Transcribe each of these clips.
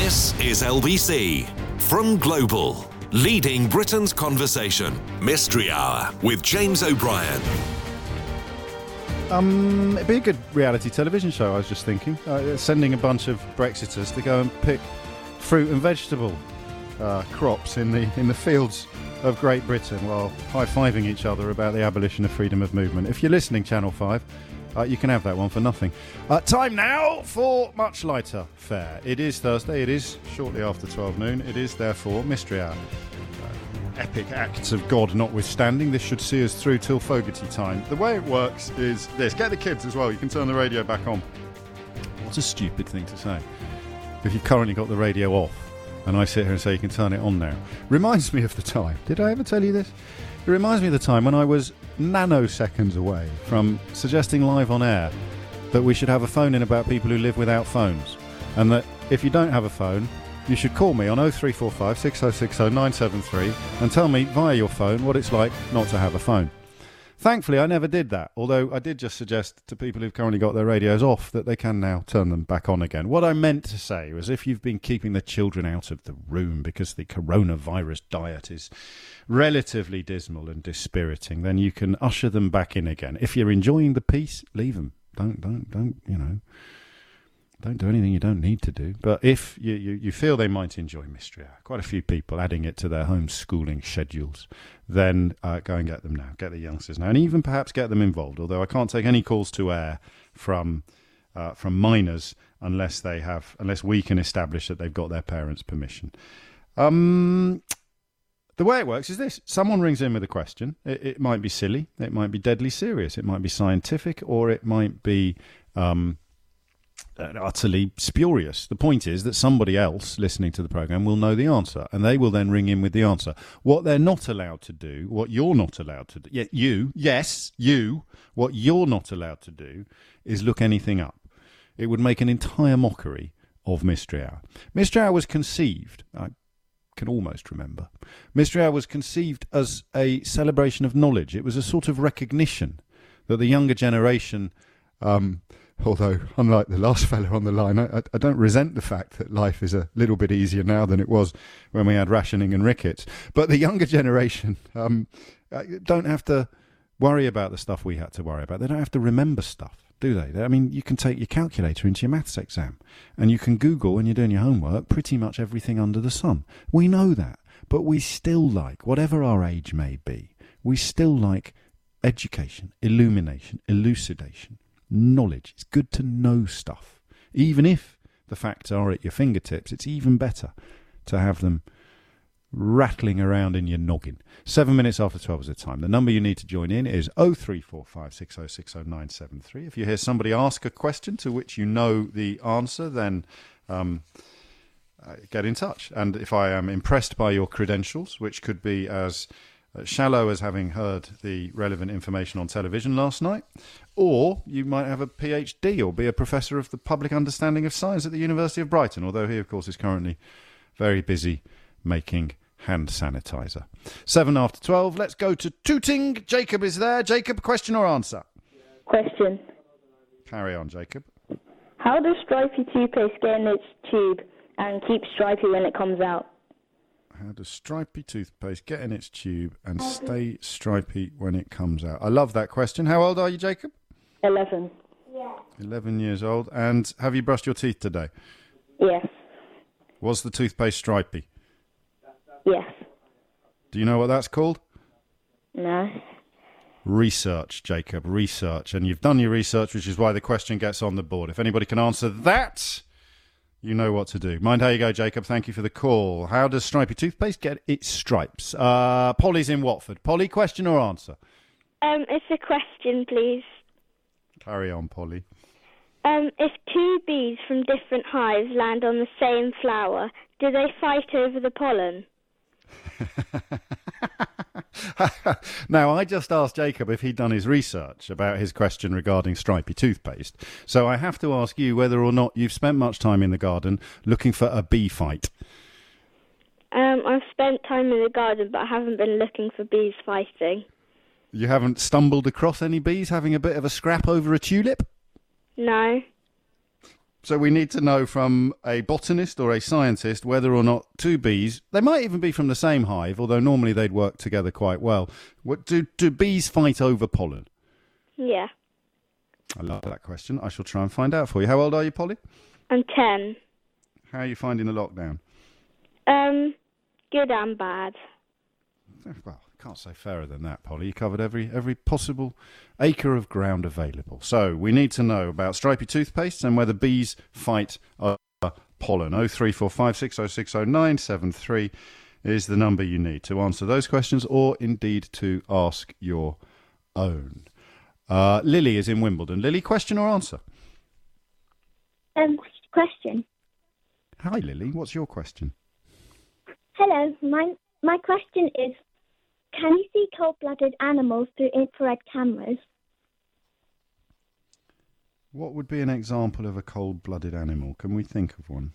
This is LBC from Global, leading Britain's conversation. Mystery Hour with James O'Brien. It'd be a good reality television show, I was just thinking. Sending a bunch of Brexiters to go and pick fruit and vegetable crops in the fields of Great Britain while high-fiving each other about the abolition of freedom of movement. If you're listening, Channel 5, you can have that one for nothing. Time now for much lighter fare. It is Thursday. It is shortly after 12 noon. It is, therefore, Mystery Hour. Epic acts of God notwithstanding, this should see us through till Fogarty time. The way it works is this. Get the kids as well. You can turn the radio back on. What a stupid thing to say. If you've currently got the radio off, and I sit here and say you can turn it on now. Reminds me of the time. Did I ever tell you this? It reminds me of the time when I was nanoseconds away from suggesting live on air that we should have a phone-in about people who live without phones. And that if you don't have a phone, you should call me on 0345 6060 973 and tell me via your phone what it's like not to have a phone. Thankfully, I never did that, although I did just suggest to people who've currently got their radios off that they can now turn them back on again. What I meant to say was if you've been keeping the children out of the room because the coronavirus diet is relatively dismal and dispiriting, then you can usher them back in again. If you're enjoying the peace, leave them. Don't do anything you don't need to do. But if you feel they might enjoy Mystery Hour, quite a few people adding it to their homeschooling schedules, then go and get them now. Get the youngsters now. And even perhaps get them involved, although I can't take any calls to air from minors unless we can establish that they've got their parents' permission. The way it works is this. Someone rings in with a question. It might be silly. It might be deadly serious. It might be scientific, or it might be utterly spurious. The point is that somebody else listening to the programme will know the answer, and they will then ring in with the answer. What they're not allowed to do, what you're not allowed to do, what you're not allowed to do is look anything up. It would make an entire mockery of Mystery Hour. Mystery Hour was conceived, I can almost remember, Mystery Hour was conceived as a celebration of knowledge. It was a sort of recognition that the younger generation, although, unlike the last fella on the line, I don't resent the fact that life is a little bit easier now than it was when we had rationing and rickets. But the younger generation don't have to worry about the stuff we had to worry about. They don't have to remember stuff, do they? I mean, you can take your calculator into your maths exam and you can Google, when you're doing your homework, pretty much everything under the sun. We know that. But we still like, whatever our age may be, we still like education, illumination, elucidation. Knowledge. It's good to know stuff. Even if the facts are at your fingertips, it's even better to have them rattling around in your noggin. 7 minutes after 12 is the time. The number you need to join in is 0345 6060 973. If you hear somebody ask a question to which you know the answer, then get in touch. And if I am impressed by your credentials, which could be as shallow as having heard the relevant information on television last night, or you might have a PhD or be a professor of the public understanding of science at the University of Brighton, although he, of course, is currently very busy making hand sanitizer. 7 after 12, let's go to Tooting. Jacob is there. Jacob, question or answer? Question. Carry on, Jacob. How does Stripey toothpaste get in its tube and keep Stripey when it comes out? How does Stripey toothpaste get in its tube and stay stripy when it comes out? I love that question. How old are you, Jacob? 11. Yeah. 11 years old. And have you brushed your teeth today? Yes. Was the toothpaste stripy? Yes. Do you know what that's called? No. Research, Jacob, research. And you've done your research, which is why the question gets on the board. If anybody can answer that, you know what to do. Mind how you go, Jacob. Thank you for the call. How does Stripey toothpaste get its stripes? Polly's in Watford. Polly, question or answer? It's a question, please. Carry on, Polly. If two bees from different hives land on the same flower, do they fight over the pollen? Now, I just asked Jacob if he'd done his research about his question regarding Stripey toothpaste. So I have to ask you whether or not you've spent much time in the garden looking for a bee fight. I've spent time in the garden, but I haven't been looking for bees fighting. You haven't stumbled across any bees having a bit of a scrap over a tulip? No. So we need to know from a botanist or a scientist whether or not two bees, they might even be from the same hive, although normally they'd work together quite well. Do bees fight over pollen? Yeah. I love that question. I shall try and find out for you. How old are you, Polly? I'm 10. How are you finding the lockdown? Good and bad. Well, I can't say fairer than that, Polly. You covered every possible acre of ground available. So we need to know about stripy toothpaste and whether bees fight over pollen. 03456060973 is the number you need to answer those questions or indeed to ask your own. Lily is in Wimbledon. Lily, question or answer? Question. Hi, Lily. What's your question? Hello. My question is, can you see cold-blooded animals through infrared cameras? What would be an example of a cold-blooded animal? Can we think of one?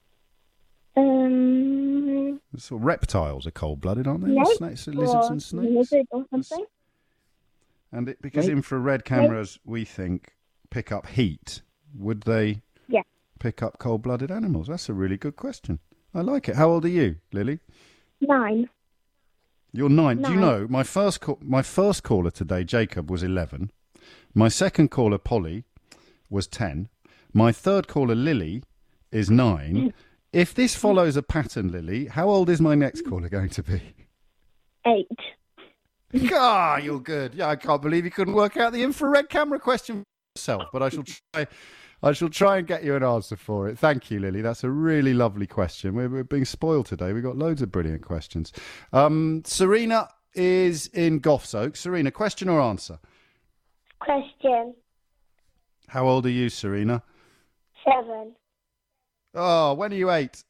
So reptiles are cold-blooded, aren't they? Snakes, Lizards and snakes. Lizard or something. And because infrared cameras, we think, pick up heat, would they pick up cold-blooded animals? That's a really good question. I like it. How old are you, Lily? 9. You're 9. Do you know, my first caller today, Jacob, was 11. My second caller, Polly, was 10. My third caller, Lily, is 9. If this follows a pattern, Lily, how old is my next caller going to be? 8. Ah, you're good. Yeah, I can't believe you couldn't work out the infrared camera question for yourself, but I shall try and get you an answer for it. Thank you, Lily. That's a really lovely question. We're being spoiled today. We've got loads of brilliant questions. Serena is in Goffs Oak. Serena, question or answer? Question. How old are you, Serena? 7. Oh, when are you 8?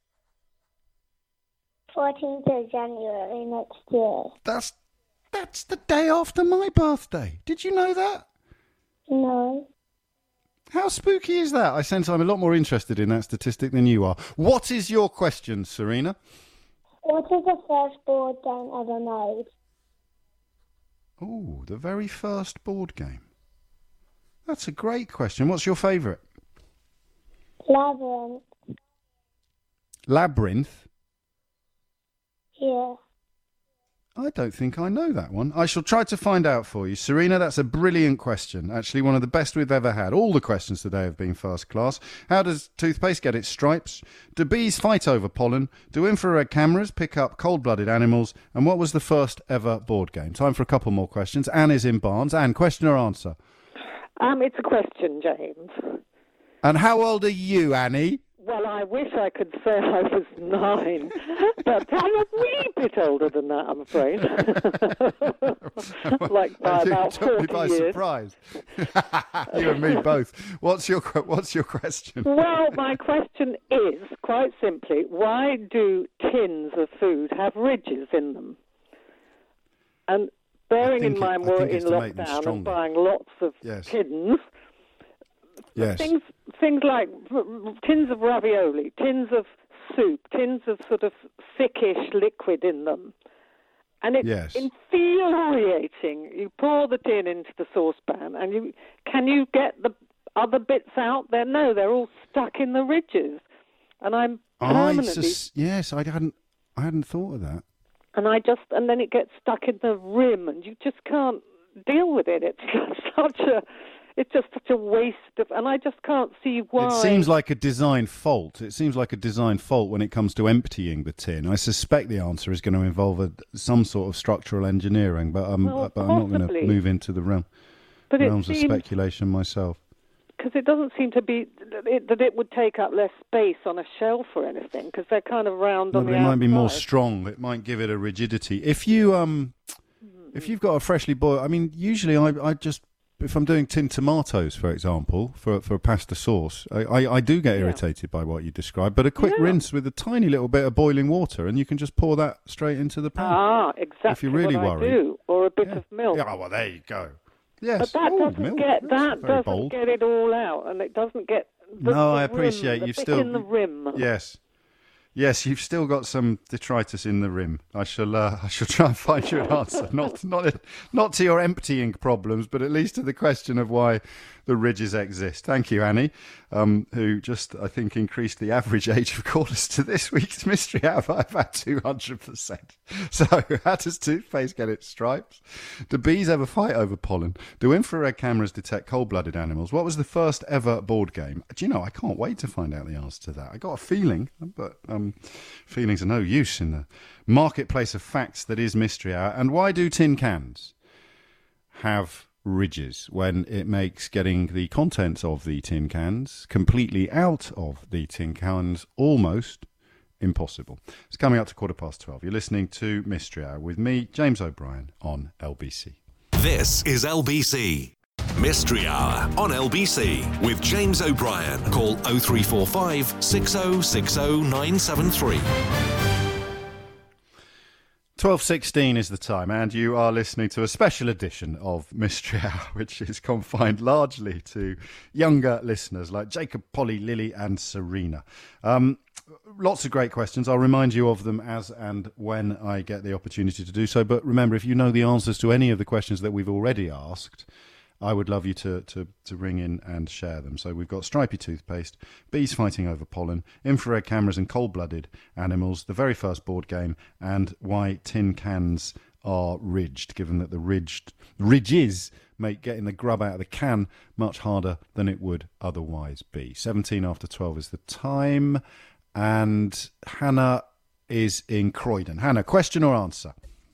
14th of January next year. That's the day after my birthday. Did you know that? No. How spooky is that? I sense I'm a lot more interested in that statistic than you are. What is your question, Serena? What is the first board game ever made? Oh, the very first board game. That's a great question. What's your favourite? Labyrinth. Labyrinth? Yeah. I don't think I know that one. I shall try to find out for you. Serena, that's a brilliant question. Actually, one of the best we've ever had. All the questions today have been first class. How does toothpaste get its stripes? Do bees fight over pollen? Do infrared cameras pick up cold-blooded animals? And what was the first ever board game? Time for a couple more questions. Anne is in Barnes. Anne, question or answer? It's a question, James. And how old are you, Annie? Well, I wish I could say I was 9, but I'm a wee bit older than that, I'm afraid. Like by about 40 years. You took me by surprise. You and me both. What's your question? Well, my question is, quite simply, why do tins of food have ridges in them? And bearing in mind we're in lockdown and buying lots of tins... Yes. Things like tins of ravioli, tins of soup, tins of sort of thickish liquid in them. And it's infuriating. You pour the tin into the saucepan and can you get the other bits out there? No, they're all stuck in the ridges. And I'm permanently... Yes, I hadn't thought of that. And then it gets stuck in the rim and you just can't deal with it. It's just such a waste of... And I just can't see why... It seems like a design fault. It seems like a design fault when it comes to emptying the tin. I suspect the answer is going to involve some sort of structural engineering, but I'm not going to move into the realms of speculation myself. Because it doesn't seem to be... that it would take up less space on a shelf or anything, because they're kind of round on the outside. It might be more strong. It might give it a rigidity. If you've got a freshly boiled... I mean, usually I just... If I'm doing tinned tomatoes, for example, for a pasta sauce, I do get irritated by what you described. But a quick rinse with a tiny little bit of boiling water, and you can just pour that straight into the pan. Ah, exactly. If you're really worried, I do. Or a bit of milk. Yeah, well, there you go. Yes, but that doesn't get it all out, and it doesn't get. No, I appreciate you've still in the rim. Yes. Yes, you've still got some detritus in the rim. I shall try and find you an answer. Not to your emptying problems, but at least to the question of why the ridges exist. Thank you, Annie, who just, I think, increased the average age of callers to this week's Mystery Hour by about 200%. So, how does toothpaste get its stripes? Do bees ever fight over pollen? Do infrared cameras detect cold-blooded animals? What was the first ever board game? Do you know, I can't wait to find out the answer to that. I got a feeling, but feelings are no use in the marketplace of facts that is Mystery Hour. And why do tin cans have ridges when it makes getting the contents of the tin cans completely out of the tin cans almost impossible? It's coming up to 12:15. You're listening to Mystery Hour with me, James O'Brien, on LBC. This is LBC. Mystery Hour on LBC with James O'Brien. Call 0345 6060 973. 12:16 is the time, and you are listening to a special edition of Mystery Hour, which is confined largely to younger listeners like Jacob, Polly, Lily and Serena. Lots of great questions. I'll remind you of them as and when I get the opportunity to do so. But remember, if you know the answers to any of the questions that we've already asked, I would love you to ring in and share them. So we've got stripy toothpaste, bees fighting over pollen, infrared cameras and cold-blooded animals, the very first board game, and why tin cans are ridged, given that the ridges make getting the grub out of the can much harder than it would otherwise be. 17 after 12 is the time, and Hannah is in Croydon. Hannah, question or answer?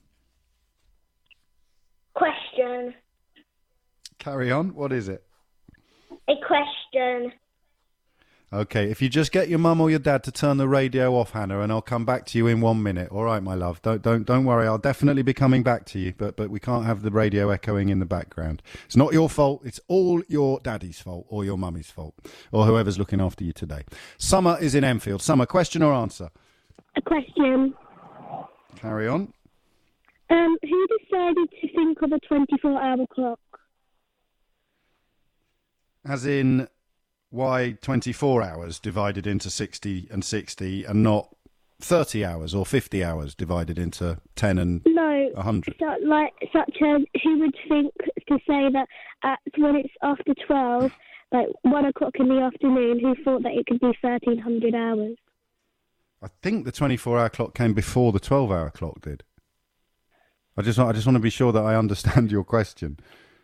Question. Carry on. What is it? A question. Okay, if you just get your mum or your dad to turn the radio off, Hannah, and I'll come back to you in 1 minute. All right, my love. Don't worry. I'll definitely be coming back to you, but we can't have the radio echoing in the background. It's not your fault. It's all your daddy's fault or your mummy's fault or whoever's looking after you today. Summer is in Enfield. Summer, question or answer? A question. Carry on. Who decided to think of a 24-hour clock? As in, why 24 hours divided into 60 and 60 and not 30 hours or 50 hours divided into 10 and 100? Such as, who would think to say that when it's after 12, like 1 o'clock in the afternoon, who thought that it could be 1,300 hours? I think the 24-hour clock came before the 12-hour clock did. I just want to be sure that I understand your question.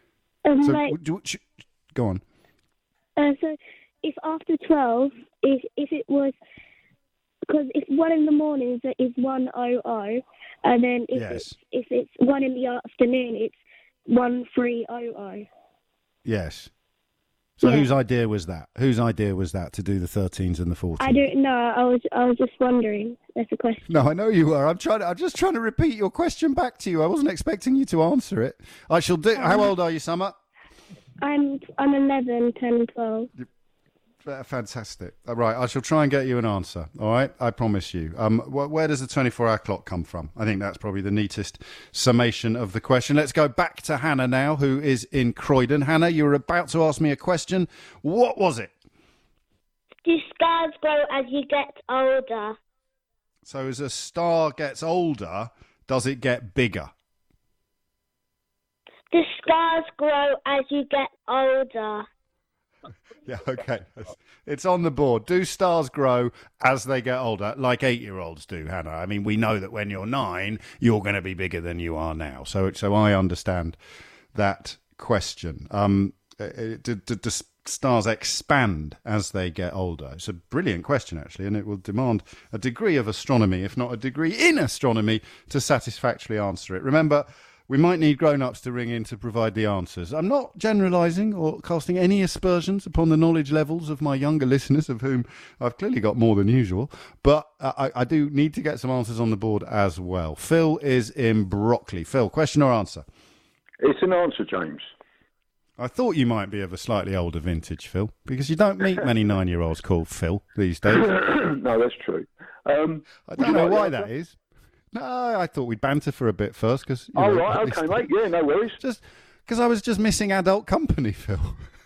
Go on. So if after 12, if it was, because if 1 in the morning is 1:00, and then if it's 1 in the afternoon, it's 13:00. Yes. So whose idea was that? Whose idea was that to do the 13s and the 14s? I don't know. I was just wondering. That's a question. No, I know you were. I'm just trying to repeat your question back to you. I wasn't expecting you to answer it. I shall do. How old are you, Summer? I'm 11, 10, 12. Fantastic. All right, I shall try and get you an answer. All right, I promise you. Where does the 24-hour clock come from? I think that's probably the neatest summation of the question. Let's go back to Hannah now, who is in Croydon. Hannah, you were about to ask me a question. What was it? Do stars grow as you get older? So as a star gets older, does it get bigger? The stars grow as you get older. Yeah, okay. It's on the board. Do stars grow as they get older, like 8-year-olds do, Hannah? I mean, we know that when you're 9, you're going to be bigger than you are now. So I understand that question. Do stars expand as they get older? It's a brilliant question, actually, and it will demand a degree of astronomy, if not a degree in astronomy, to satisfactorily answer it. Remember, we might need grown-ups to ring in to provide the answers. I'm not generalising or casting any aspersions upon the knowledge levels of my younger listeners, of whom I've clearly got more than usual, but I do need to get some answers on the board as well. Phil is in Brockley. Phil, question or answer? It's an answer, James. I thought you might be of a slightly older vintage, Phil, because you don't meet many 9-year-olds called Phil these days. No, that's true. I don't know why that is. No, I thought we'd banter for a bit first. Cause, right, okay, mate. Yeah, no worries. Just because I was just missing adult company, Phil.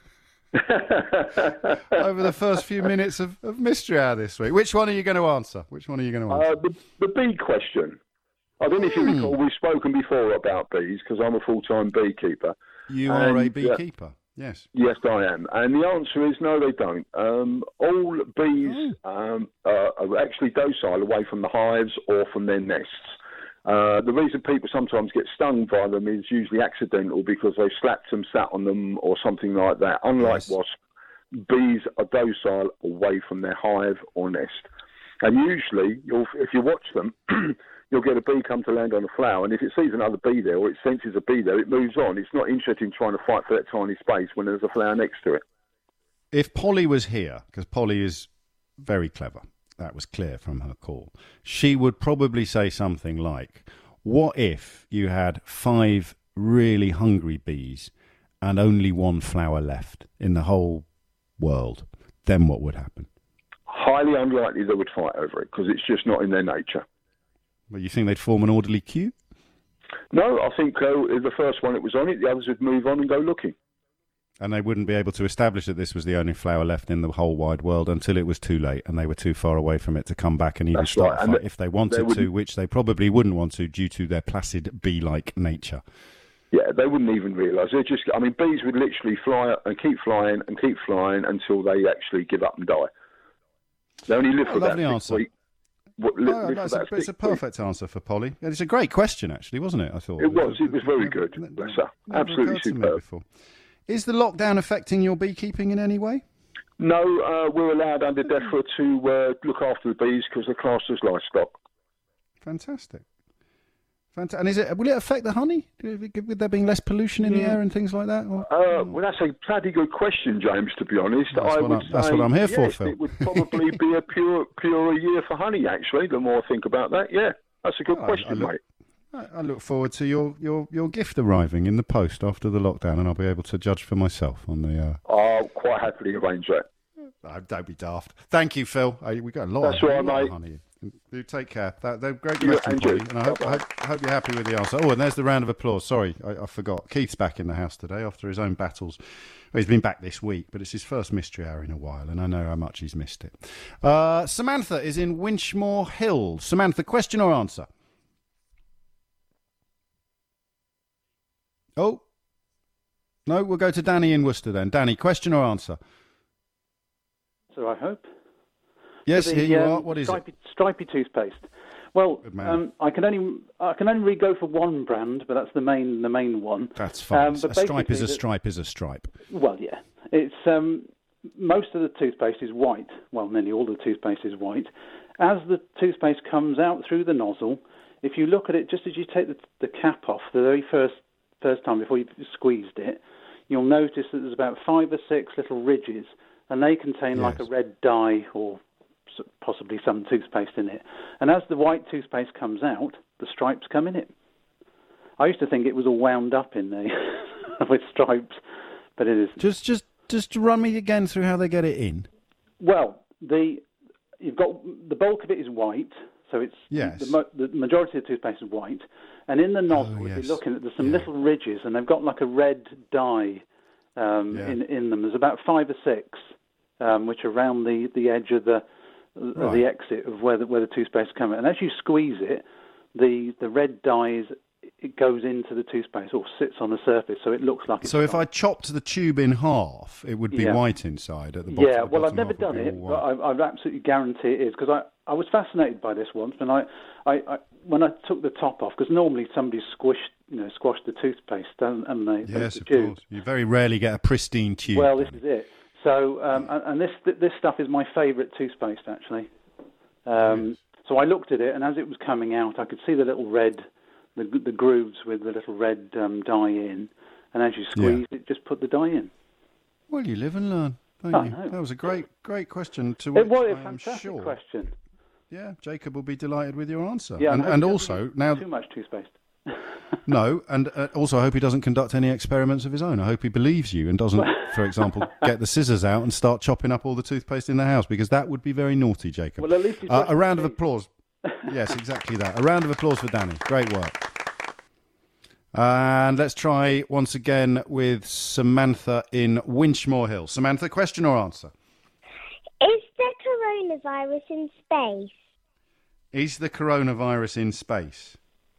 over the first few minutes of Mystery Hour this week. Which one are you going to answer? The bee question. I don't know if you recall, we've spoken before about bees because I'm a full-time beekeeper. You are a beekeeper, yes. Yes, I am. And the answer is no, they don't. All bees are actually docile away from the hives or from their nests. The reason people sometimes get stung by them is usually accidental because they slapped them, sat on them, or something like that. Unlike wasps, bees are docile away from their hive or nest. And usually, if you watch them, you'll get a bee come to land on a flower, and if it sees another bee there or it senses a bee there, it moves on. It's not interested in trying to fight for that tiny space when there's a flower next to it. If Polly was here, because Polly is very clever, that was clear from her call, she would probably say something like, what if you had 5 really hungry bees and only 1 flower left in the whole world? Then what would happen? Highly unlikely they would fight over it because it's just not in their nature. Well, you think they'd form an orderly queue? No, I think the first one that was on it, the others would move on and go looking. And they wouldn't be able to establish that this was the only flower left in the whole wide world until it was too late and they were too far away from it to come back and even start a fight if they wanted to, which they probably wouldn't want to due to their placid bee-like nature. Yeah, they wouldn't even realise. Bees would literally fly and keep flying until they actually give up and die. They only live for about 6 weeks. It's a perfect answer for Polly. It's a great question, actually, wasn't it? I thought it was very good. Bless her. Absolutely superb. Is the lockdown affecting your beekeeping in any way? No, we're allowed under DEFRA to look after the bees because they're classed as livestock. Fantastic. And will it affect the honey? With there being less pollution in the air and things like that? Well, that's a bloody good question, James, to be honest. That's what I'm here for, Phil. It would probably be a purer year for honey, actually, the more I think about that. Yeah, that's a good question, mate. I look forward to your gift arriving in the post after the lockdown, and I'll be able to judge for myself on the... I'll quite happily arrange that. Don't be daft. Thank you, Phil. We've got a lot of honey. You take care. They're great questions, Polly, and I hope you're happy with the answer. Oh, and there's the round of applause. Sorry, I forgot. Keith's back in the house today after his own battles. Well, he's been back this week, but it's his first Mystery Hour in a while, and I know how much he's missed it. Samantha is in Winchmore Hill. Samantha, question or answer? Oh. No, we'll go to Danny in Worcester then. Danny, question or answer? So I hope. Yes, here you are. What is it? Stripey toothpaste. Well, I can only really go for one brand, but that's the main one. That's fine. A stripe is a stripe is a stripe. Well, yeah. It's most of the toothpaste is white. Well, nearly all the toothpaste is white. As the toothpaste comes out through the nozzle, if you look at it, just as you take the cap off the very first time before you squeezed it, you'll notice that there's about 5 or 6 little ridges, and they contain like a red dye or possibly some toothpaste in it. And as the white toothpaste comes out, the stripes come in it. I used to think it was all wound up in there with stripes, but it isn't. Just run me again through how they get it in. Well, you've got the bulk of it is white, so it's the majority of the toothpaste is white. And in the nozzle, if you're looking at, there's some little ridges, and they've got like a red dye in them. There's about 5 or 6, which are around the edge of the exit of where the toothpaste comes. And as you squeeze it, the red dye it goes into the toothpaste or sits on the surface, so it looks like it's... So if I chopped the tube in half, it would be white inside at the bottom? Yeah, well, I've never done it, but I absolutely guarantee it is, because I was fascinated by this once, and I when I took the top off, because normally somebody squashed the toothpaste, and they... Yes, of course. You very rarely get a pristine tube. Well, this is it. So, and this stuff is my favourite toothpaste, actually. So I looked at it, and as it was coming out, I could see the little red... The grooves with the little red dye in, and as you squeeze it, just put the dye in. Well, you live and learn, don't you? That was a great question to which I am sure. Question. Yeah, Jacob will be delighted with your answer. Yeah, and also now too much toothpaste. No, and also I hope he doesn't conduct any experiments of his own. I hope he believes you and doesn't, for example, get the scissors out and start chopping up all the toothpaste in the house, because that would be very naughty, Jacob. Well, at least a round of applause. Yes, exactly that. A round of applause for Danny. Great work. And let's try once again with Samantha in Winchmore Hill. Samantha, question or answer? Is the coronavirus in space? Is the coronavirus in space?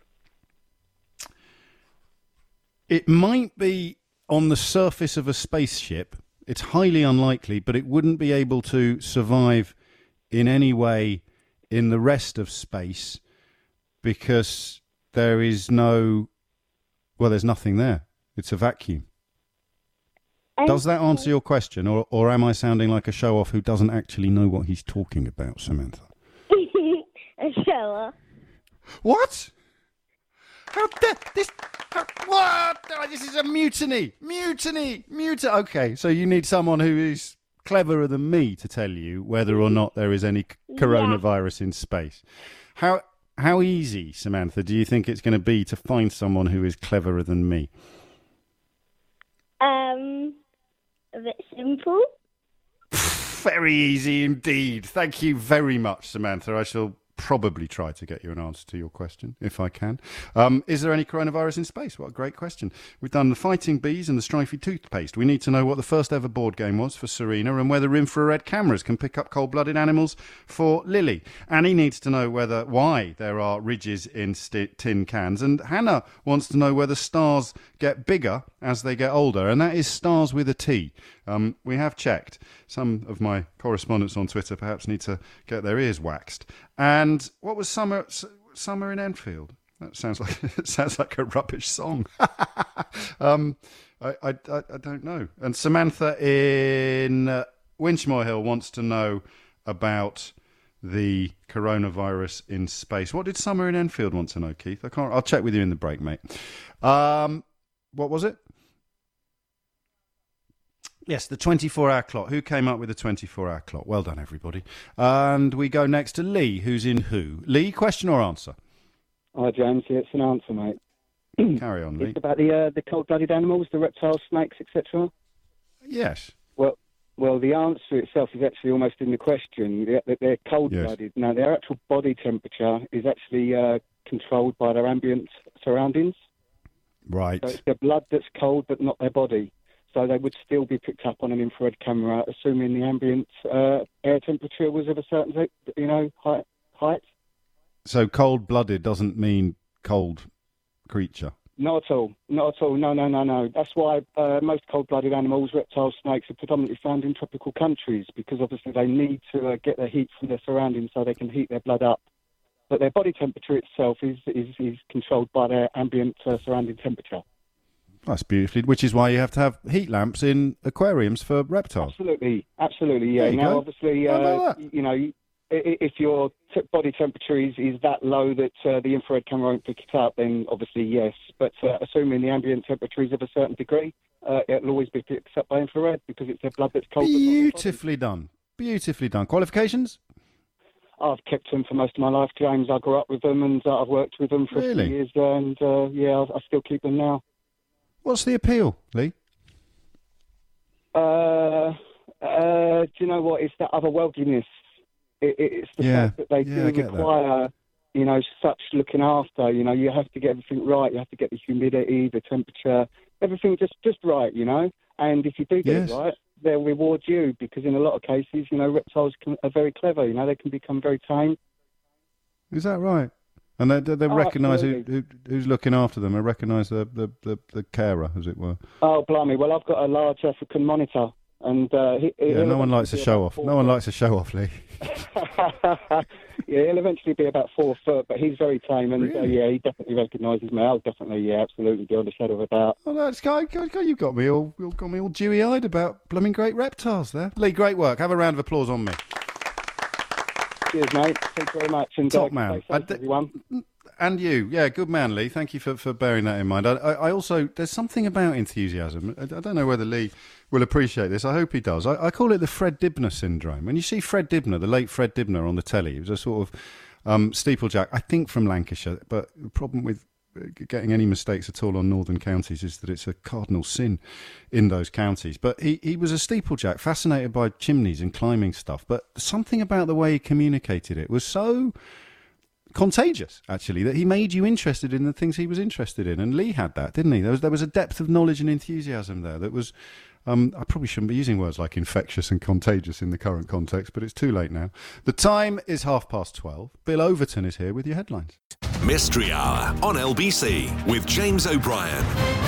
It might be on the surface of a spaceship. It's highly unlikely, but it wouldn't be able to survive in any way in the rest of space because there's nothing there. It's a vacuum. Does that answer your question, or am I sounding like a show-off who doesn't actually know what he's talking about, Samantha? A show-off. What? What? This is a mutiny. Okay, so you need someone who is cleverer than me to tell you whether or not there is any coronavirus in space. How easy, Samantha, do you think it's going to be to find someone who is cleverer than me? A bit simple. Very easy indeed. Thank you very much, Samantha. I shall probably try to get you an answer to your question, if I can. Is there any coronavirus in space? What a great question. We've done the fighting bees and the stripy toothpaste. We need to know what the first ever board game was for Serena and whether infrared cameras can pick up cold-blooded animals for Lily. Annie needs to know why there are ridges in tin cans. And Hannah wants to know whether stars get bigger as they get older, and that is stars with a T. We have checked. Some of my correspondents on Twitter perhaps need to get their ears waxed. And what was Summer in Enfield? That sounds like a rubbish song. I don't know. And Samantha in Winchmore Hill wants to know about the coronavirus in space. What did Summer in Enfield want to know, Keith? I'll check with you in the break, mate. What was it? Yes, the 24-hour clock. Who came up with the 24-hour clock? Well done, everybody. And we go next to Lee, who's in Who. Lee, question or answer? Hi, James. Yeah, it's an answer, mate. Carry on, Lee. It's about the cold-blooded animals, the reptiles, snakes, etc. Yes. Well, the answer itself is actually almost in the question. They're cold-blooded. Yes. Now, their actual body temperature is actually controlled by their ambient surroundings. Right. So it's their blood that's cold, but not their body. So they would still be picked up on an infrared camera, assuming the ambient air temperature was of a certain, height. So cold-blooded doesn't mean cold creature? Not at all. No. That's why most cold-blooded animals, reptiles, snakes, are predominantly found in tropical countries, because obviously they need to get their heat from their surroundings so they can heat their blood up. But their body temperature itself is controlled by their ambient surrounding temperature. That's beautifully, which is why you have to have heat lamps in aquariums for reptiles. Absolutely, yeah. Now, obviously, if your body temperature is that low that the infrared camera won't pick it up, then obviously yes. But assuming the ambient temperature is of a certain degree, it'll always be picked up by infrared because it's their blood that's cold. Beautifully done. Qualifications? I've kept them for most of my life, James. I grew up with them and I've worked with them for a few years, and I still keep them now. What's the appeal, Lee? Do you know what? It's that otherworldliness. It's the fact that they do require, such looking after. You have to get everything right. You have to get the humidity, the temperature, everything just right, And if you do get it right, they'll reward you, because in a lot of cases, reptiles are very clever. They can become very tame. Is that right? And they recognise who's looking after them. They recognise the carer, as it were. Oh, blimey. Well, I've got a large African monitor. And no one likes to show off. No one likes to show off, Lee. Yeah, he'll eventually be about 4 foot, but he's very tame, and he definitely recognises me. I'll definitely, absolutely, beyond a shadow of a doubt. Oh, that's you got me all dewy-eyed about blooming great reptiles there, Lee. Great work. Have a round of applause on me. Cheers, mate. Thank you very much, and top man, everyone. And you, good man, Lee. Thank you for bearing that in mind. I also, there's something about enthusiasm. I don't know whether Lee will appreciate this. I hope he does. I call it the Fred Dibner syndrome. When you see Fred Dibner, the late Fred Dibner, on the telly, he was a sort of steeplejack, I think from Lancashire. But the problem with getting any mistakes at all on northern counties is that it's a cardinal sin in those counties. But he was a steeplejack, fascinated by chimneys and climbing stuff. But something about the way he communicated it was so contagious, actually, that he made you interested in the things he was interested in. And Lee had that, didn't he? There was a depth of knowledge and enthusiasm there that was... I probably shouldn't be using words like infectious and contagious in the current context, but it's too late now. The time is 12:30. Bill Overton is here with your headlines. Mystery Hour on LBC with James O'Brien.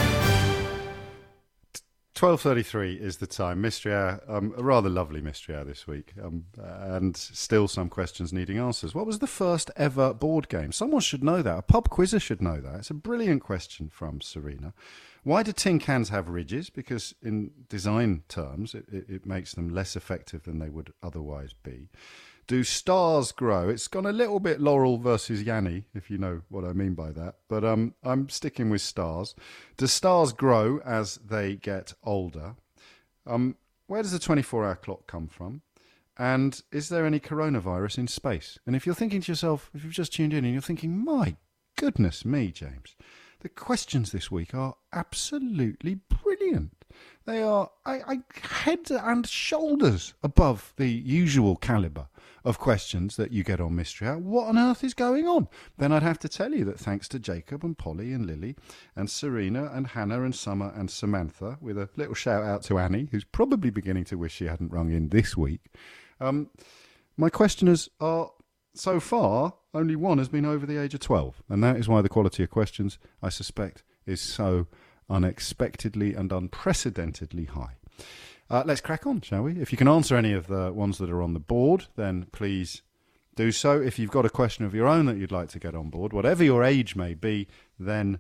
12:33 is the time. Mystery Hour, a rather lovely Mystery Hour this week, and still some questions needing answers. What was the first ever board game? Someone should know that. A pub quizzer should know that. It's a brilliant question from Serena. Why do tin cans have ridges? Because in design terms, it makes them less effective than they would otherwise be. Do stars grow? It's gone a little bit Laurel versus Yanni, if you know what I mean by that. But I'm sticking with stars. Do stars grow as they get older? Where does the 24-hour clock come from? And is there any coronavirus in space? And if you're thinking to yourself, if you've just tuned in and you're thinking, my goodness me, James, the questions this week are absolutely brilliant. They are head and shoulders above the usual calibre of questions that you get on Mystery Hour. What on earth is going on? Then I'd have to tell you that thanks to Jacob and Polly and Lily and Serena and Hannah and Summer and Samantha, with a little shout out to Annie, who's probably beginning to wish she hadn't rung in this week, my questioners are, so far, only one has been over the age of 12. And that is why the quality of questions, I suspect, is so unexpectedly and unprecedentedly high. Let's crack on, shall we? If you can answer any of the ones that are on the board, then please do so. If you've got a question of your own that you'd like to get on board, whatever your age may be, then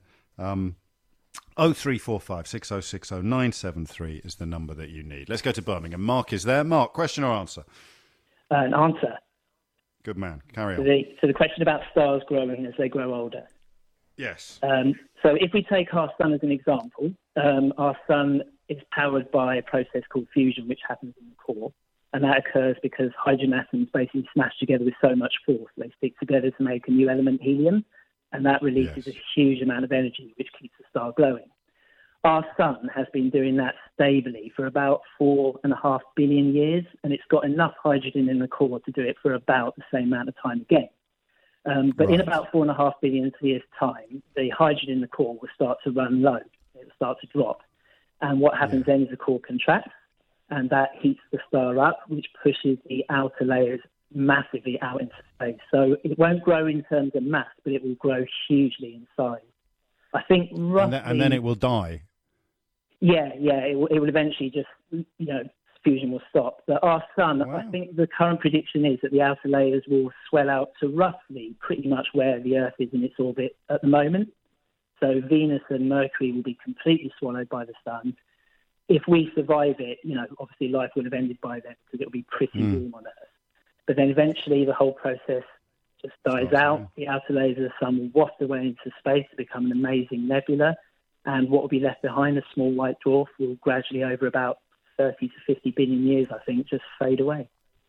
0345 6060 973 is the number that you need. Let's go to Birmingham. Mark is there. Mark, question or answer? An answer. Good man. Carry on. So the question about stars growing as they grow older. Yes. So if we take our sun as an example, our sun is powered by a process called fusion, which happens in the core. And that occurs because hydrogen atoms basically smash together with so much force. They stick together to make a new element, helium, and that releases a huge amount of energy, which keeps the star glowing. Our sun has been doing that stably for about 4.5 billion years, and it's got enough hydrogen in the core to do it for about the same amount of time again. But in about 4.5 billion years' time, the hydrogen in the core will start to run low. It will start to drop. And what happens then is the core contracts, and that heats the star up, which pushes the outer layers massively out into space. So it won't grow in terms of mass, but it will grow hugely in size. I think roughly... And then it will die. Yeah, it will eventually just, fusion will stop. But our sun, I think the current prediction is that the outer layers will swell out to roughly pretty much where the Earth is in its orbit at the moment. So Venus and Mercury will be completely swallowed by the sun. If we survive it, obviously life will have ended by then because it will be pretty warm on Earth. But then eventually the whole process just dies out. The outer layers of the sun will waft away into space to become an amazing nebula. And what will be left behind, a small white dwarf, will gradually, over about 30 to 50 billion years, I think, just fade away.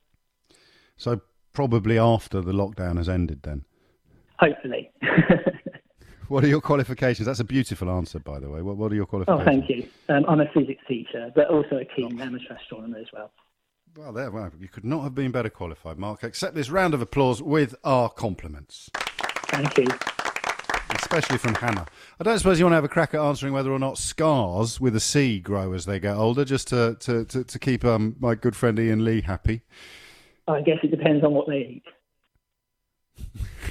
So probably after the lockdown has ended then? Hopefully. What are your qualifications? That's a beautiful answer, by the way. What are your qualifications? Oh, thank you. I'm a physics teacher, but also a keen amateur astronomer as well. Well, you could not have been better qualified, Mark. Accept this round of applause with our compliments. Thank you. Especially from Hannah. I don't suppose you want to have a crack at answering whether or not scars with a C grow as they get older, just to keep my good friend Ian Lee happy. I guess it depends on what they eat.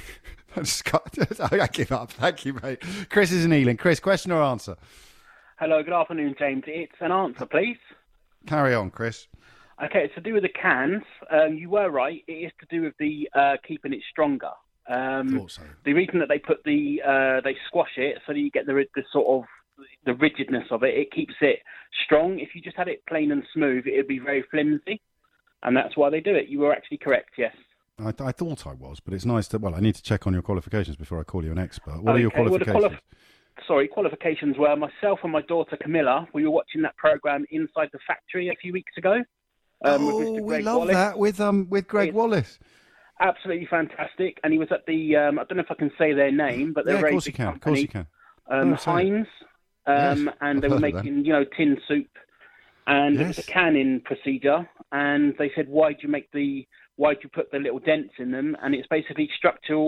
I give up. Thank you, mate. Chris is in Ealing. Chris, question or answer? Hello, good afternoon, James. It's an answer, please. Carry on, Chris. Okay, it's to do with the cans. You were right. It is to do with the keeping it stronger. Thought so. The reason that they put they squash it so that you get the sort of the rigidness of it. It keeps it strong. If you just had it plain and smooth, it would be very flimsy, and that's why they do it. You were actually correct. Yes. I thought I was, but it's nice to. Well, I need to check on your qualifications before I call you an expert. What are your qualifications? Qualifications were myself and my daughter Camilla. We were watching that program Inside the Factory a few weeks ago. With Mr. Greg Wallace. That with Greg Wallace. Absolutely fantastic, and he was at the. I don't know if I can say their name, but they're a very big company. Of course you can. Heinz, and they were making tin soup, and it was a canning procedure. And they said, why do you put the little dents in them? And it's basically structural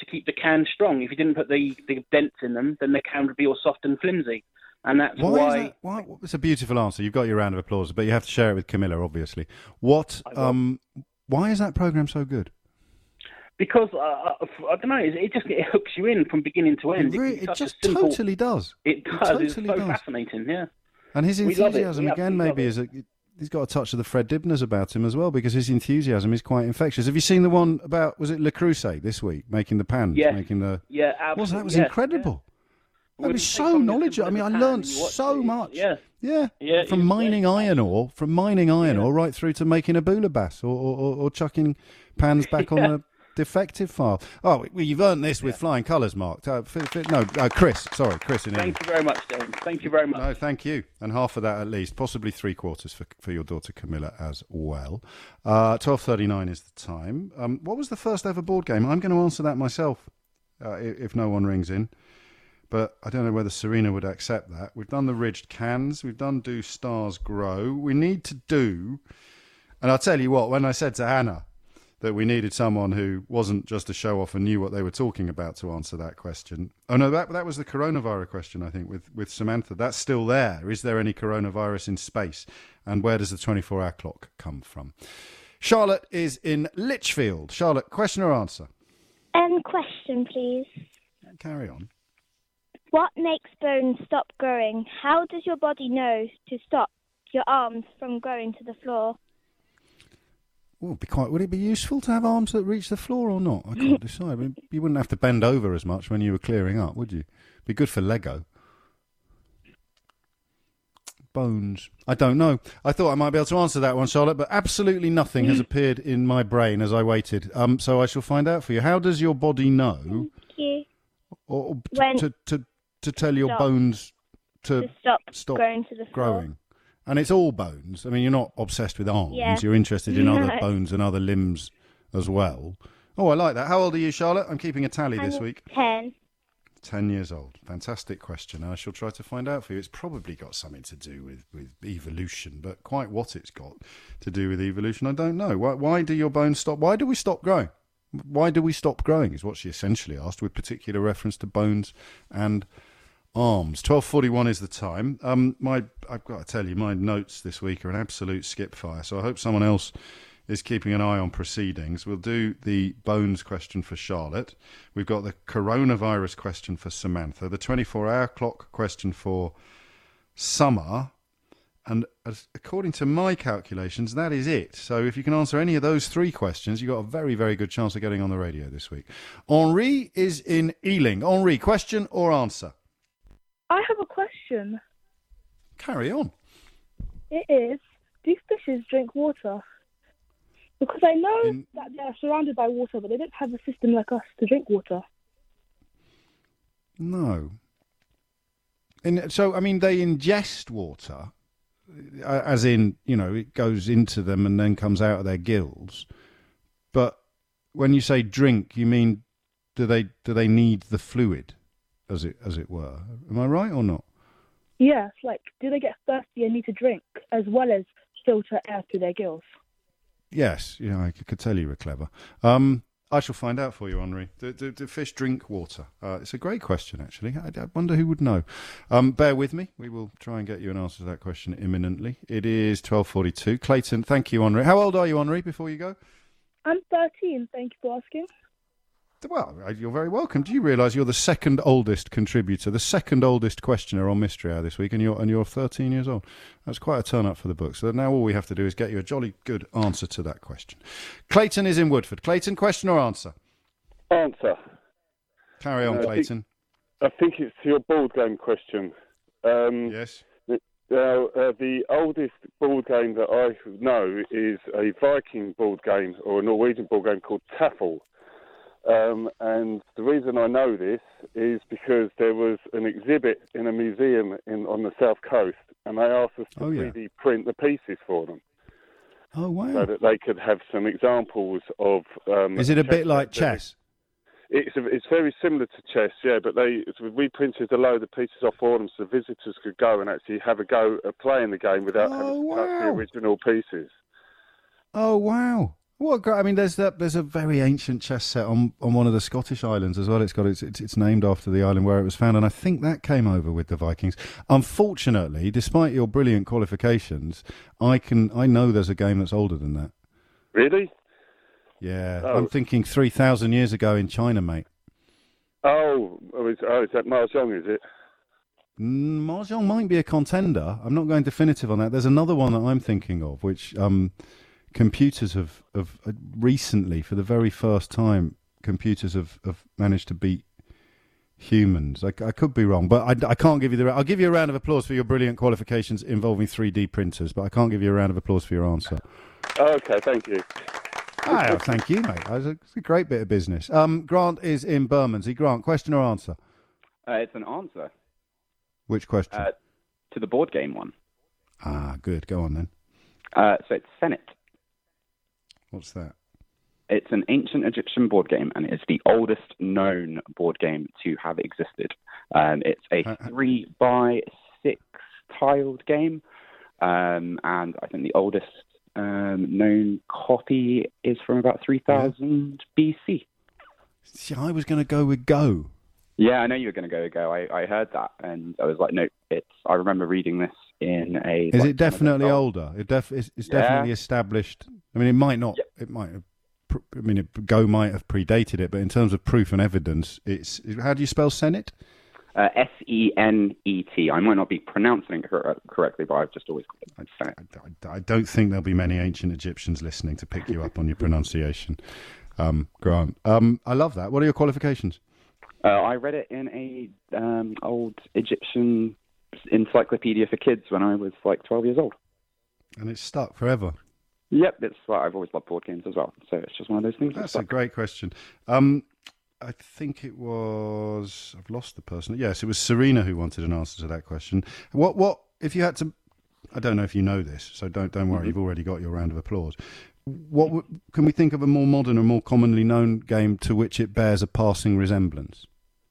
to keep the can strong. If you didn't put the dents in them, then the can would be all soft and flimsy. And that's why... It's a beautiful answer. You've got your round of applause, but you have to share it with Camilla, obviously. Why is that programme so good? Because, I don't know, it hooks you in from beginning to end. It just totally does. It does. Totally it's so fascinating, yeah. And his enthusiasm, again, maybe is he's got a touch of the Fred Dibners about him as well, because his enthusiasm is quite infectious. Have you seen the one about, was it Le Creuset this week, making the pans? Yeah. Absolutely. That was yes, incredible. Yeah. It was so knowledgeable. I mean, I learned so much. Yeah. From mining iron ore, right through to making a boulabas or chucking pans back on the defective file. Oh, well, you've earned this with flying colours, Mark. Chris. Sorry, Chris. Thank you very much, James. Thank you very much. No, thank you. And half of that at least, possibly 3/4 for your daughter Camilla as well. 12:39 is the time. What was the first ever board game? I'm going to answer that myself if no one rings in. But I don't know whether Serena would accept that. We've done the ridged cans. We've done Do Stars Grow. We need to do... And I'll tell you what, when I said to Hannah that we needed someone who wasn't just a show-off and knew what they were talking about to answer that question... Oh, no, that was the coronavirus question, I think, with Samantha. That's still there. Is there any coronavirus in space? And where does the 24-hour clock come from? Charlotte is in Lichfield. Charlotte, question or answer? Question, please. Carry on. What makes bones stop growing? How does your body know to stop your arms from growing to the floor? Would it be useful to have arms that reach the floor or not? I can't decide. I mean, you wouldn't have to bend over as much when you were clearing up, would you? Be good for Lego. Bones. I don't know. I thought I might be able to answer that one, Charlotte, but absolutely nothing has appeared in my brain as I waited. So I shall find out for you. How does your body know? Thank you. Or to tell your bones to stop growing to the floor. Growing. And it's all bones. I mean, you're not obsessed with arms. Yeah. You're interested in other bones and other limbs as well. Oh, I like that. How old are you, Charlotte? I'm keeping a tally this week. 10. 10 years old. Fantastic question. I shall try to find out for you. It's probably got something to do with evolution, but quite what it's got to do with evolution, I don't know. Why do your bones stop? Why do we stop growing? Why do we stop growing is what she essentially asked, with particular reference to bones and arms. 12:41 is the time. I've got to tell you, my notes this week are an absolute skip fire, so I hope someone else is keeping an eye on proceedings. We'll do the bones question for Charlotte. We've got the coronavirus question for Samantha, the 24-hour clock question for Summer, and according to my calculations, that is it. So if you can answer any of those three questions, you've got a very, very good chance of getting on the radio this week. Henri is in Ealing. Henri, question or answer? I have a question. Carry on. It is, do fishes drink water? Because I know that they're surrounded by water, but they don't have a system like us to drink water. No. So, I mean, they ingest water, as in, it goes into them and then comes out of their gills. But when you say drink, you mean do they need the fluid? As it were. Am I right or not? Yes, do they get thirsty and need to drink as well as filter air through their gills? Yes, I could tell you were clever. I shall find out for you, Henri. Do fish drink water? It's a great question, actually. I wonder who would know. Bear with me. We will try and get you an answer to that question imminently. It is 12:42. Clayton, thank you, Henri. How old are you, Henri, before you go? I'm 13, thank you for asking. Well, you're very welcome. Do you realise you're the second oldest contributor, the second oldest questioner on Mystery Hour this week, and you're 13 years old? That's quite a turn up for the book. So now all we have to do is get you a jolly good answer to that question. Clayton is in Woodford. Clayton, question or answer? Answer. Carry on, Clayton. I think it's your board game question. Yes. The oldest board game that I know is a Viking board game or a Norwegian board game called Tafel. And the reason I know this is because there was an exhibit in a museum on the south coast, and they asked us to 3D print the pieces for them. Oh, wow. So that they could have some examples of... is it a bit like chess? It's very similar to chess, yeah, but we printed a load of pieces off for them so visitors could go and actually have a go at playing the game without having to touch the original pieces. Oh, wow. What? I mean, there's a very ancient chess set on one of the Scottish islands as well. It's named after the island where it was found, and I think that came over with the Vikings. Unfortunately, despite your brilliant qualifications, I know there's a game that's older than that. Really? Yeah, I'm thinking 3,000 years ago in China, mate. Is that Mahjong, is it? Mahjong might be a contender. I'm not going definitive on that. There's another one that I'm thinking of, which computers have recently, for the very first time, computers have managed to beat humans. I could be wrong, but I can't give you I'll give you a round of applause for your brilliant qualifications involving 3D printers, but I can't give you a round of applause for your answer. Okay, thank you. Thank you, mate. It's a great bit of business. Grant is in Bermondsey. Grant, question or answer? It's an answer. Which question? To the board game one. Good. Go on then. So it's Senet. What's that? It's an ancient Egyptian board game, and it's the oldest known board game to have existed. It's a 3x6 tiled game, and I think the oldest known copy is from about 3000 BC. See, I was going to go with Go. Yeah, I know you were going to go with Go. I heard that, and I was like, no, I remember reading this in a... Is it definitely older? It's definitely established. I mean, it might not. Yeah. It might have. Go might have predated it, but in terms of proof and evidence, it's... How do you spell Senet? Senet. I might not be pronouncing it correctly, but I've just always called it Senet. I don't think there'll be many ancient Egyptians listening to pick you up on your pronunciation, Grant. I love that. What are your qualifications? I read it in a old Egyptian encyclopedia for kids when I was like 12 years old. And it's stuck forever? Yep, it's I've always loved board games as well, so it's just one of those things. That's a great question. I think it was... I've lost the person. Yes, it was Serena who wanted an answer to that question. What if you had to... I don't know if you know this, so don't worry, mm-hmm. You've already got your round of applause. Can we think of a more modern or more commonly known game to which it bears a passing resemblance?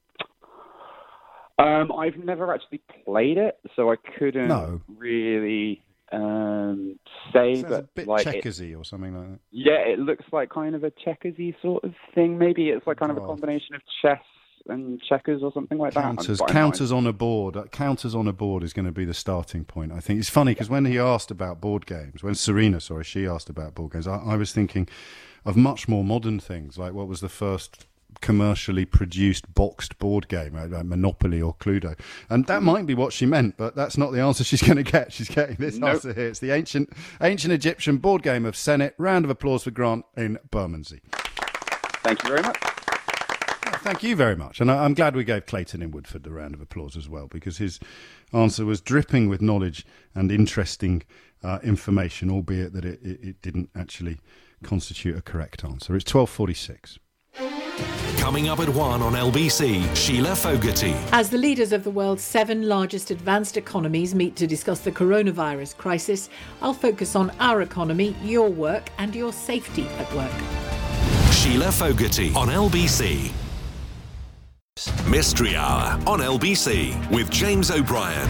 I've never actually played it, so I couldn't really say. But a bit like checkersy or something like that. Yeah, it looks like kind of a checkersy sort of thing. Maybe it's like kind of a combination of chess and checkers or something like that. Counters on a board. Counters on a board is going to be the starting point, I think. It's funny because when he asked about board games, when she asked about board games, I was thinking of much more modern things, like what was the first commercially produced boxed board game, like Monopoly or Cluedo. And that might be what she meant, but that's not the answer she's going to get. She's getting this answer here. It's the ancient Egyptian board game of Senet. Round of applause for Grant in Bermondsey. Thank you very much. Thank you very much. And I'm glad we gave Clayton in Woodford a round of applause as well, because his answer was dripping with knowledge and interesting information, albeit that it didn't actually constitute a correct answer. It's 12:46. Coming up at 1 on LBC, Sheila Fogarty. As the leaders of the world's 7 largest advanced economies meet to discuss the coronavirus crisis, I'll focus on our economy, your work and your safety at work. Sheila Fogarty on LBC. Mystery Hour on LBC with James O'Brien.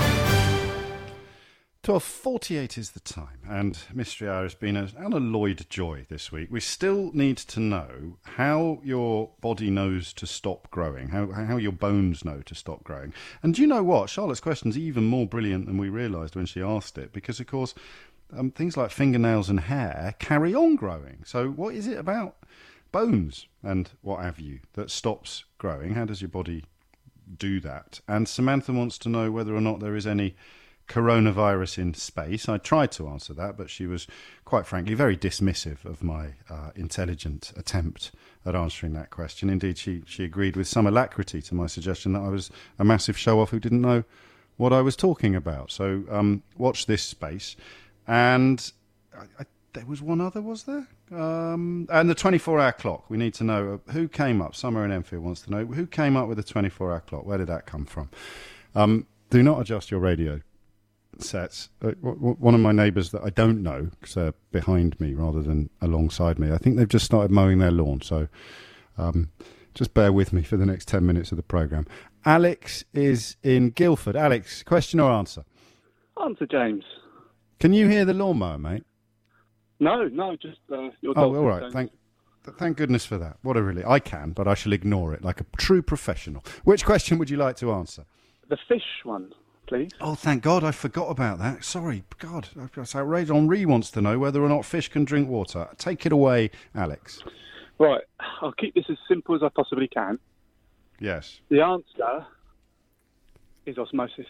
12:48 is the time, and Mystery Hour has been an unalloyed joy this week. We still need to know how your body knows to stop growing, how your bones know to stop growing. And do you know what? Charlotte's question's even more brilliant than we realised when she asked it, because, of course, things like fingernails and hair carry on growing. So what is it about bones and what have you that stops growing? How does your body do that? And Samantha wants to know whether or not there is any coronavirus in space. I tried to answer that, but she was, quite frankly, very dismissive of my intelligent attempt at answering that question. Indeed, she agreed with some alacrity to my suggestion that I was a massive show-off who didn't know what I was talking about. So watch this space. And there was one other, was there? And the 24-hour clock. We need to know who came up. Summer in Enfield wants to know who came up with the 24-hour clock. Where did that come from? Do not adjust your radio sets. One of my neighbours that I don't know, because they're behind me rather than alongside me, I think they've just started mowing their lawn, so just bear with me for the next 10 minutes of the programme. Alex is in Guildford. Alex, question or answer? Answer, James. Can you hear the lawnmower, mate? No, just your dog. Oh, all right. Thank goodness for that. What a relief. I can, but I shall ignore it like a true professional. Which question would you like to answer? The fish one, please. Oh, thank God, I forgot about that. Sorry, God, that's outrageous. Henri wants to know whether or not fish can drink water. Take it away, Alex. Right, I'll keep this as simple as I possibly can. Yes. The answer is osmosis.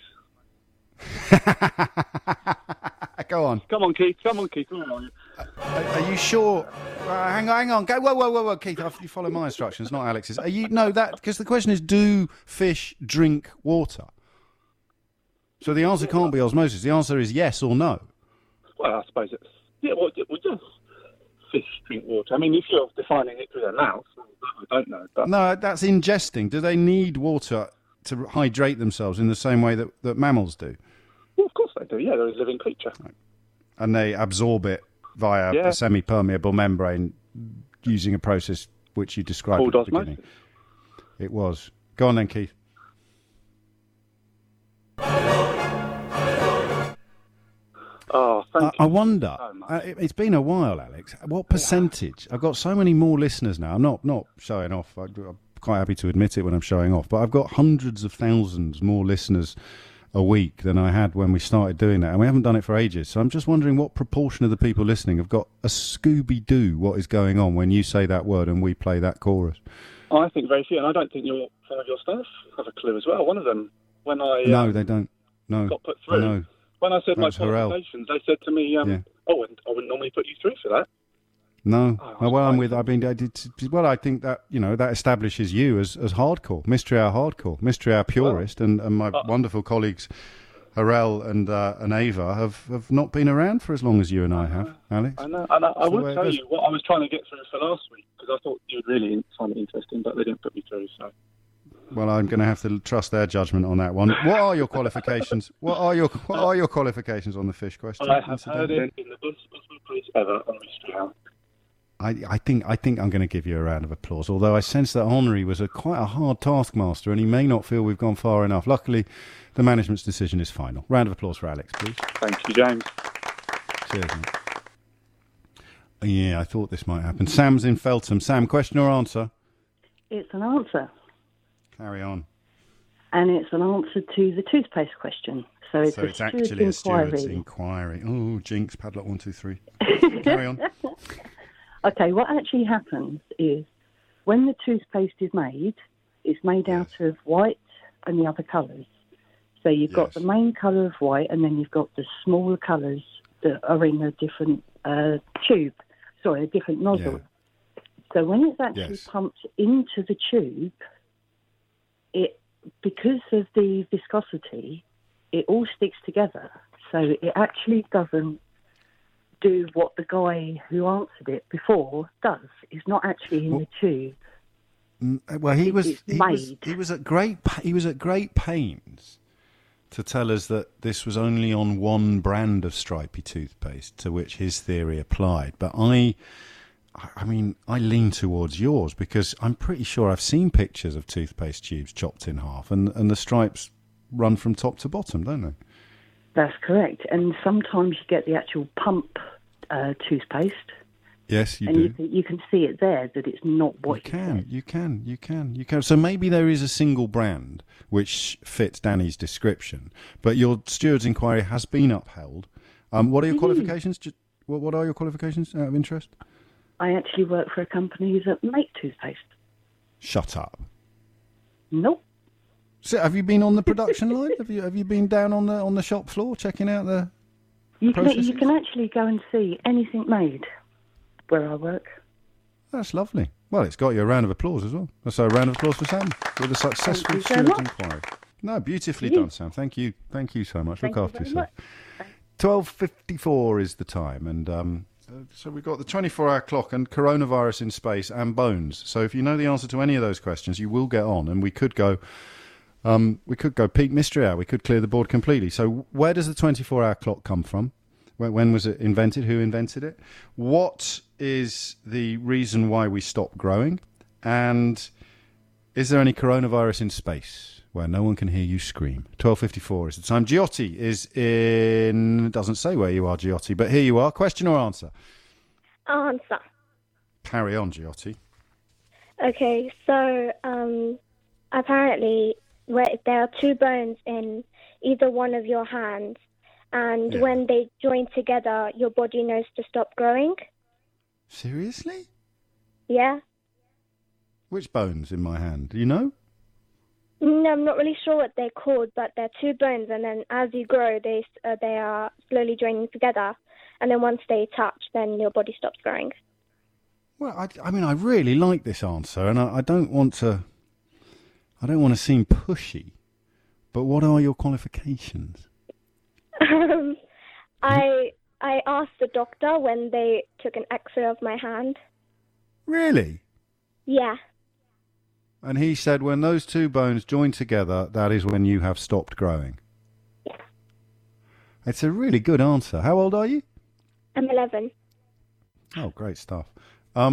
Go on. Come on, Keith. Where are you? Are you sure? Hang on. Go. Whoa, Keith. You follow my instructions, not Alex's. Are you? No, that because the question is, do fish drink water? So the answer can't be osmosis. The answer is yes or no. Well, I suppose it's just fish drink water. I mean, if you're defining it through their mouth, I don't know. But... No, that's ingesting. Do they need water to hydrate themselves in the same way that mammals do? Well, of course they do. Yeah, they're a living creature. Right. And they absorb it via a semi-permeable membrane using a process which you described at the beginning. It was. Go on then, Keith. Oh, thank you. I wonder, so much. It's been a while, Alex. What percentage? I've got so many more listeners now. I'm not showing off. I'm quite happy to admit it when I'm showing off. But I've got hundreds of thousands more listeners a week than I had when we started doing that. And we haven't done it for ages. So I'm just wondering what proportion of the people listening have got a Scooby-Doo what is going on when you say that word and we play that chorus. I think very few. And I don't think some of your staff have a clue as well. One of them, when I... No, they don't. No. Got put through. No. When I said my qualifications, they said to me, I wouldn't normally put you through for that. No. I think that, that establishes you as hardcore, Mystery Hour hardcore, Mystery Hour purist, and my wonderful colleagues, Harel and Ava, have not been around for as long as you and I have, Alex. I know. And I will tell you what I was trying to get through for last week, because I thought you would really find it interesting, but they didn't put me through, so... Well, I'm going to have to trust their judgment on that one. What are your qualifications? What are your qualifications on the fish question? I have heard it in the best possible place ever on Mystery Hour. I think I'm going to give you a round of applause. Although I sense that Henri was quite a hard taskmaster, and he may not feel we've gone far enough. Luckily, the management's decision is final. Round of applause for Alex, please. Thank you, James. Cheers, mate. Yeah, I thought this might happen. Sam's in Feltham. Sam, question or answer? It's an answer. Carry on. And it's an answer to the toothpaste question. So it's actually a steward's inquiry. Oh, jinx, padlock 1, 2, 3. Carry on. Okay, what actually happens is when the toothpaste is made, it's made out of white and the other colours. So you've got the main colour of white, and then you've got the smaller colours that are in a different a different nozzle. Yeah. So when it's actually pumped into the tube, because of the viscosity, it all sticks together. So it actually doesn't do what the guy who answered it before does. It's not actually in the tube. Well, he was at great pains to tell us that this was only on one brand of stripy toothpaste, to which his theory applied. But I lean towards yours, because I'm pretty sure I've seen pictures of toothpaste tubes chopped in half, and the stripes run from top to bottom, don't they? That's correct. And sometimes you get the actual pump toothpaste. Yes, you do. And you can see it there that it's not what you can. So maybe there is a single brand which fits Danny's description, but your steward's inquiry has been upheld. What are your qualifications? What are your qualifications out of interest? I actually work for a company that make toothpaste. Shut up. Nope. So have you been on the production line? Have you been down on the shop floor checking out the processes? You can actually go and see anything made where I work. That's lovely. Well, it's got you a round of applause as well. So a round of applause for Sam with a successful steward's inquiry. No, beautifully done, Sam. Thank you so much. Look after yourself. 12:54 is the time, and so we've got the 24-hour clock and coronavirus in space and bones. So if you know the answer to any of those questions, you will get on, and we could go peak mystery hour. We could clear the board completely. So where does the 24-hour clock come from? When was it invented? Who invented it? What is the reason why we stopped growing? And is there any coronavirus in space where no one can hear you scream? 12:54 is the time. Giotti is in... It doesn't say where you are, Giotti, but here you are. Question or answer? answer. Carry on, Giotti. Okay, so apparently there are two bones in either one of your hands, and when they join together, your body knows to stop growing. Seriously? Yeah. Which bones in my hand? Do you know? No, I'm not really sure what they're called, but they're two bones, and then as you grow, they are slowly joining together, and then once they touch, then your body stops growing. Well, I mean, I really like this answer, and I don't want to seem pushy, but what are your qualifications? I asked the doctor when they took an X-ray of my hand. Really? Yeah. And he said when those two bones join together, that is when you have stopped growing. Yeah. It's a really good answer. How old are you? I'm 11. Oh, great stuff. I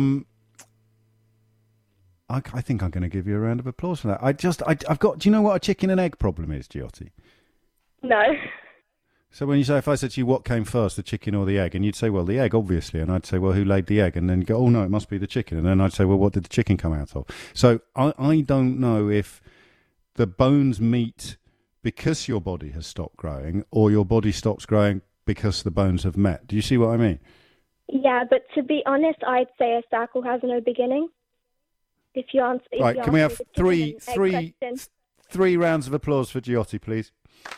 think I'm going to give you a round of applause for that. I've got. Do you know what a chicken and egg problem is, Giotti? No. So when you say, if I said to you, what came first, the chicken or the egg, and you'd say, well, the egg, obviously, and I'd say, well, who laid the egg? And then you go, oh no, it must be the chicken, and then I'd say, well, what did the chicken come out of? So I don't know if the bones meet because your body has stopped growing, or your body stops growing because the bones have met. Do you see what I mean? Yeah, but to be honest, I'd say a circle has no beginning. If you answer, right, can we have three rounds of applause for Giotti, please?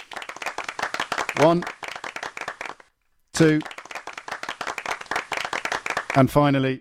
1, 2, and finally,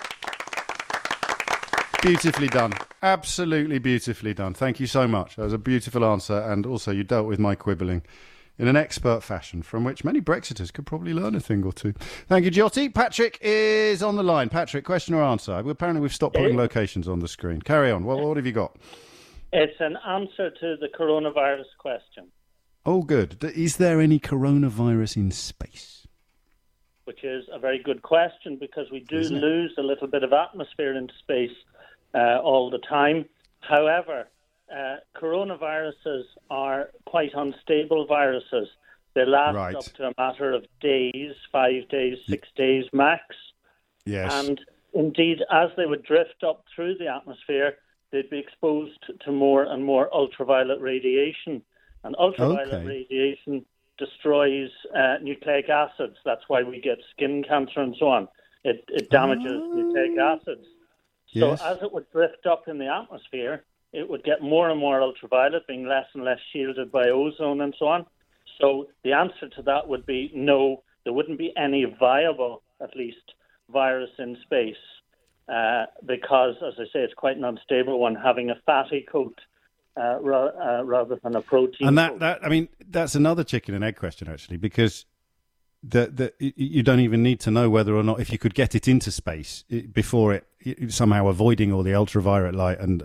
beautifully done. Absolutely beautifully done. Thank you so much. That was a beautiful answer, and also you dealt with my quibbling in an expert fashion, from which many Brexiters could probably learn a thing or two. Thank you, Giotti. Patrick is on the line. Patrick, question or answer? Apparently we've stopped putting locations on the screen. Carry on. What have you got? It's an answer to the coronavirus question. Oh, good. Is there any coronavirus in space? Which is a very good question, because we do lose a little bit of atmosphere into space all the time. However, coronaviruses are quite unstable viruses. They last up to a matter of days, 5 days, 6 days max. Yes. And indeed, as they would drift up through the atmosphere, they'd be exposed to more and more ultraviolet radiation. And ultraviolet radiation destroys nucleic acids. That's why we get skin cancer and so on. It damages nucleic acids. So as it would drift up in the atmosphere, it would get more and more ultraviolet, being less and less shielded by ozone and so on. So the answer to that would be no, there wouldn't be any viable, at least, virus in space because, as I say, it's quite an unstable one, having a fatty coat rather than a protein and coat. That's another chicken and egg question, actually, because you don't even need to know whether or not, if you could get it into space before it somehow avoiding all the ultraviolet light and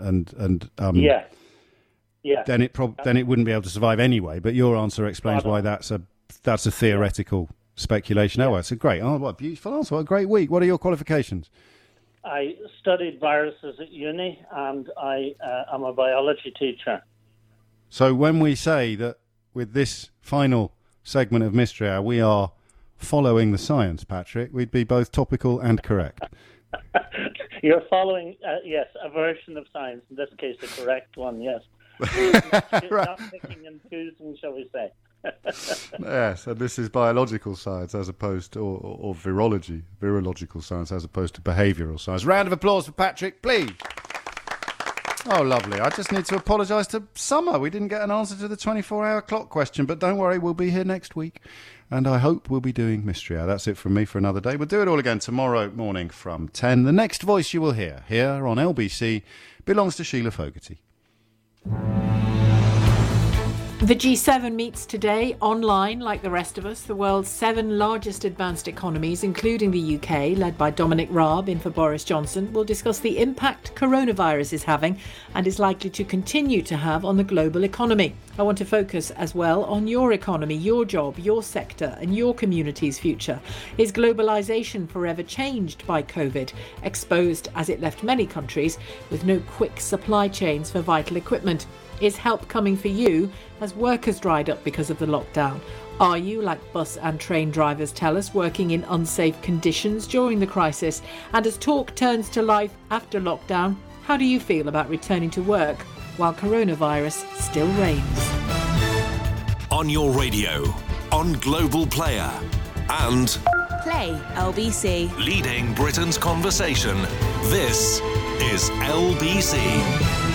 then it wouldn't be able to survive anyway. But your answer explains why that's a theoretical speculation. Oh, it's a great, what a beautiful answer! What a great week. What are your qualifications? I studied viruses at uni, and I am a biology teacher. So when we say that with this final segment of Mystery Hour, we are following the science, Patrick, we'd be both topical and correct. You're following, yes, a version of science, in this case a correct one, yes. Not picking and choosing, shall we say. Yes, and this is biological science as opposed to, or virological science as opposed to behavioural science. Round of applause for Patrick, please. Oh, lovely. I just need to apologise to Summer. We didn't get an answer to the 24-hour clock question, but don't worry, we'll be here next week. And I hope we'll be doing Mystery Hour. That's it from me for another day. We'll do it all again tomorrow morning from 10. The next voice you will hear here on LBC belongs to Sheila Fogarty. The G7 meets today online, like the rest of us. The world's 7 largest advanced economies, including the UK, led by Dominic Raab in for Boris Johnson, will discuss the impact coronavirus is having and is likely to continue to have on the global economy. I want to focus as well on your economy, your job, your sector and your community's future. Is globalisation forever changed by COVID, exposed as it left many countries with no quick supply chains for vital equipment? Is help coming for you as work has dried up because of the lockdown? Are you, like bus and train drivers tell us, working in unsafe conditions during the crisis? And as talk turns to life after lockdown, how do you feel about returning to work while coronavirus still reigns? On your radio, on Global Player, and Play LBC. Leading Britain's conversation. This is LBC.